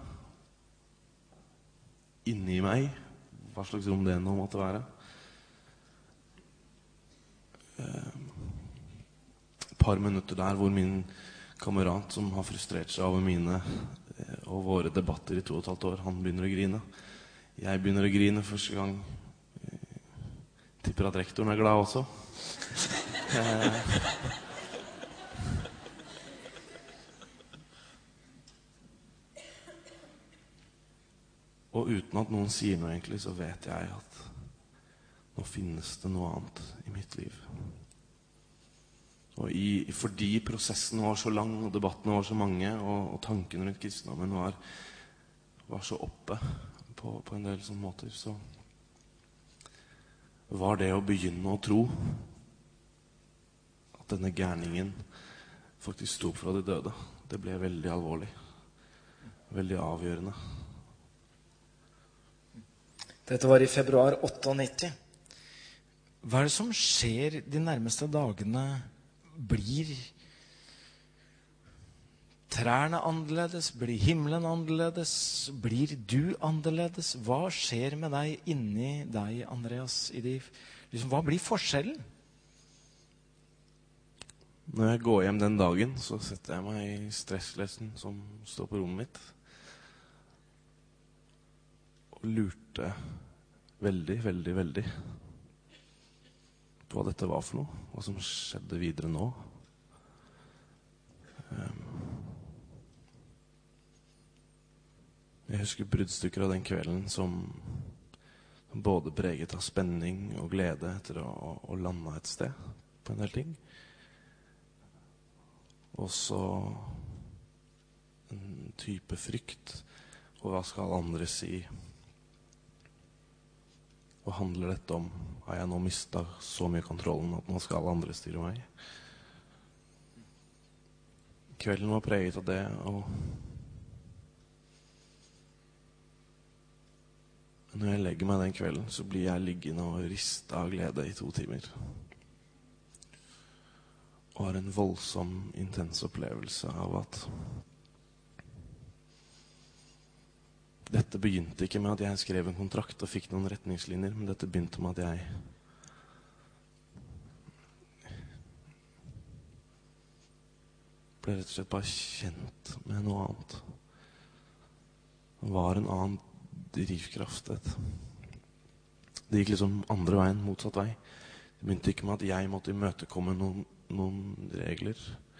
Speaker 2: inni meg, hva slags rom det nå måtte være. Et par minutter der hvor min kamerat som har frustrert seg over mine og våre debatter i to og et halvt år, han begynner å grine. Jeg begynner å grine første gang. Tipper at rektoren er glad også. Og uten at noen sier noe egentlig, så vet jeg at nå finnes det noe annet i mitt liv. Og i, fordi prosessen var så lang, og debattene var så mange, og, og tankene rundt kristendommen var, var så oppe på, på en del sånne måter, så var det å begynne å tro at denne gærningen faktisk sto opp fra de døde. Det ble veldig alvorlig. Veldig avgjørende.
Speaker 1: Dette var i februar nittiåtte. Hva er det som skjer de nærmeste dagene? Blir trærne annerledes? Blir himmelen annerledes? Blir du annerledes? Hva skjer med deg inni deg, Andreas? I de, liksom, hva blir forskjellen?
Speaker 2: Når jeg går hjem den dagen, så setter jeg meg i stresslesen som står på rommet mitt. Og lurte veldig, veldig, veldig på hva dette var for noe, hva som skjedde videre nå. Jeg husker bruddstykker av den kvelden som både preget av spenning og glede etter å, å lande et sted på en del ting. Og så en type frykt, og hva skal andre si? Og handler dette om, har jeg nå mistet så mye kontrollen at nå skal andre styre meg? Kvelden var preget av det, og når jeg legger meg den kvelden, så blir jeg liggende og ristet av glede i to timer. Og har en voldsom, intens opplevelse av at dette begynte ikke med at jeg skrev en kontrakt og fikk noen retningslinjer, men dette begynte med at jeg ble rett og slett bare kjent med noe annet. Det var en annen drivkraft. Det gikk liksom andre veien, motsatt vei. Det begynte ikke med at jeg måtte imøtekomme noen, noen regler.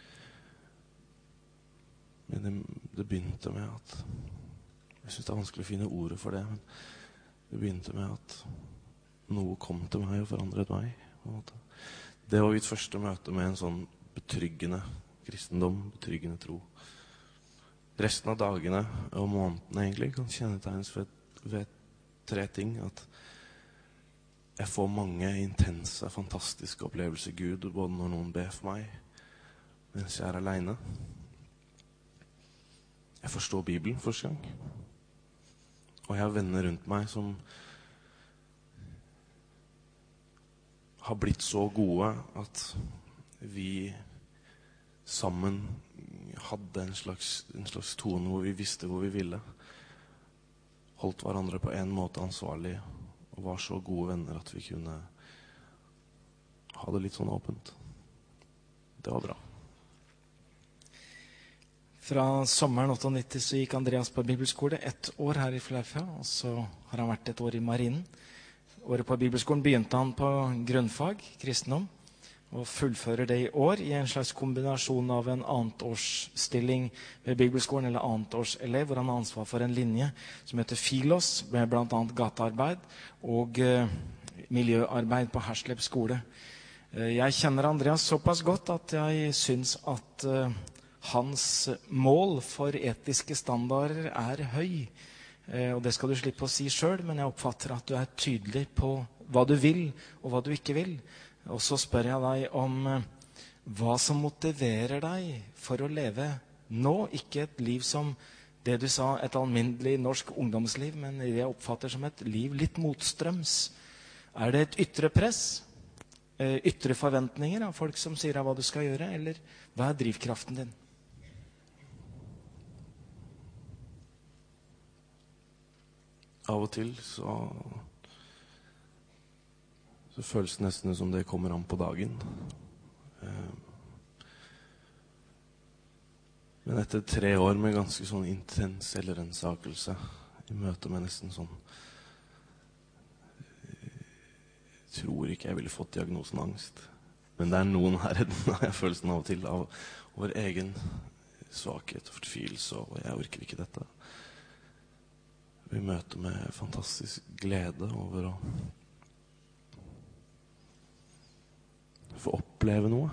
Speaker 2: Men det, det begynte med at jeg synes det er vanskelig å finne ordet for det, men det begynte med at noe kom til meg og forandret meg. Det var mitt første møte med en sånn betryggende kristendom, betryggende tro. Resten av dagene og månedene egentlig kan kjennetegnes ved, ved tre ting. At jeg får mange intense, fantastiske opplevelser i Gud, både når noen ber for meg, mens jeg er alene. Jeg forstår Bibelen første gang. Og jeg har venner rundt meg som har blitt så gode at vi sammen hadde en slags, en slags tone hvor vi visste hvor vi ville. Holdt hverandre på en måte ansvarlig og var så gode venner at vi kunne ha det litt sånn åpent. Det var bra.
Speaker 1: Fra sommeren nittiåtte så gikk Andreas på bibelskole ett år her i Philadelphia, og så har han vært et år i marinen. Året på bibelskolen begynte han på grunnfag, kristendom, og fullfører det i år i en slags kombinasjon av en annetårsstilling ved bibelskolen, eller annetårselev, hvor han har ansvar for en linje som heter Filos, med blant annet gatearbeid og eh, miljøarbeid på Hersleb skole. Eh, jeg kjenner Andreas såpass godt at jeg syns at eh, hans mål for etiske standarder er høy. Eh, og det skal du slippe å si selv, men jeg oppfatter at du er tydelig på hva du vil og hva du ikke vil. Og så spør jeg deg om eh, hva som motiverer deg for å leve nå, ikke et liv som det du sa, et alminnelig norsk ungdomsliv, men det jeg oppfatter som et liv litt motstrøms. Er det et ytre press, eh, ytre forventninger av folk som sier hva du skal gjøre, eller hva er drivkraften din?
Speaker 2: Av og til så, så føles det nesten som det kommer an på dagen. Men etter tre år med ganske sånn intens selvrensakelse, i møte med nesten sånn, jeg tror ikke jeg ville fått diagnosen angst. Men det er noen her, har jeg følelsen av og til, av vår egen svakhet og fortvilelse, og jeg orker ikke dette. Vi møter med fantastisk glede over å få oppleve noe.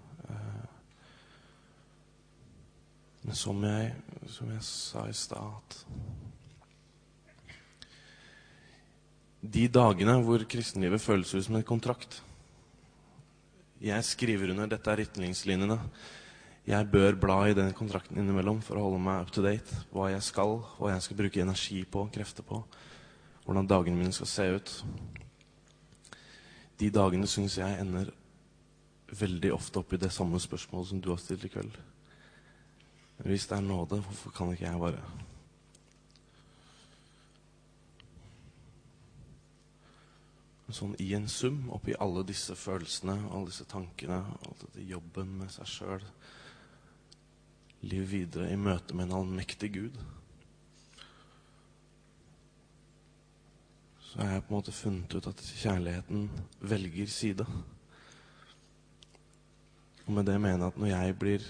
Speaker 2: Men som jeg, som jeg sa i stad, de dagene hvor kristenlivet føles ut som en kontrakt, jeg skriver under, dette er retningslinjene, jeg bør bla i den kontrakten innimellom for å holde meg up to date, hva jeg skal, hva jeg skal bruke energi på, krefter på, hvordan dagene mine skal se ut. De dagene synes jeg ender veldig ofte opp i det samme spørsmålet som du har stilt i kveld. Men hvis det er nåde, hvorfor kan ikke jeg bare sånn i en sum, oppi alle disse følelsene, alle disse tankene, all dette jobben med seg selv, liv videre i møte med en allmektig Gud, så har jeg på en måte funnet ut at kjærligheten velger side. Og med det mener jeg at når jeg blir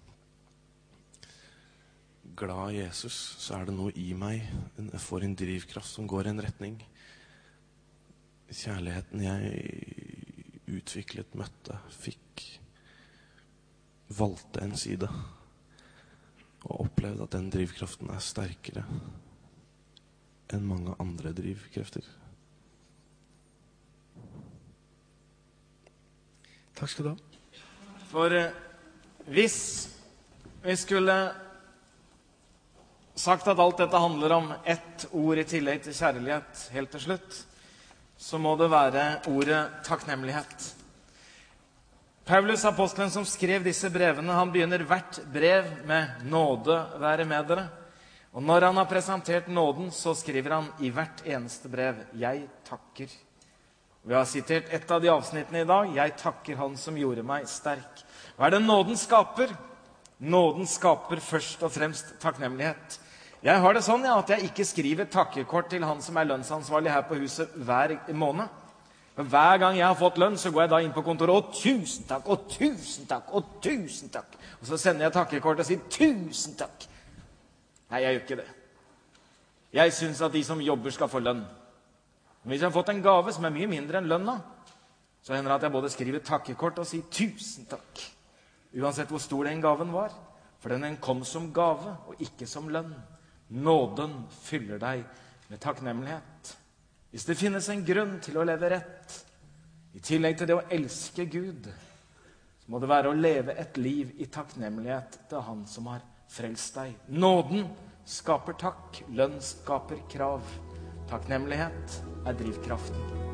Speaker 2: glad i Jesus, så er det noe i meg, jeg får en drivkraft som går i en retning. Kjærligheten jeg utviklet, møtte, fikk, valgte en side, og opplevde at den drivkraften er sterkere enn mange andre drivkrefter.
Speaker 1: Takk skal du ha. For eh, hvis vi skulle sagt at alt dette handler om ett ord i tillegg til kjærlighet helt til slutt, så må det være ordet takknemlighet. Paulus, apostelen som skrev disse brevene, han begynner hvert brev med nåde være med dere. Og når han har presentert nåden, så skriver han i hvert eneste brev, jeg takker. Vi har sitert et av de avsnittene i dag, jeg takker han som gjorde meg sterk. Hva er det nåden skaper? Nåden skaper først og fremst takknemlighet. Jeg har det sånn ja, at jeg ikke skriver takkekort til han som er lønnsansvarlig her på huset hver måned. Men hver gang jeg har fått lønn, så går jeg da inn på kontoret, og tusen takk, og tusen takk, og tusen takk. Og så sender jeg takkekort og sier tusen takk. Nei, jeg gjør ikke det. Jeg synes at de som jobber skal få lønn. Men hvis jeg har fått en gave som er mye mindre enn lønna, så hender det at jeg både skriver takkekort og sier tusen takk. Uansett hvor stor den gaven var. For den kom som gave, og ikke som lønn. Nåden fyller deg med takknemlighet. Hvis det finnes en grunn til å leve rett, i tillegg til det å elske Gud, så må det være å leve et liv i takknemlighet til Han som har frelst deg. Nåden skaper takk, lønn skaper krav. Takknemlighet er drivkraften.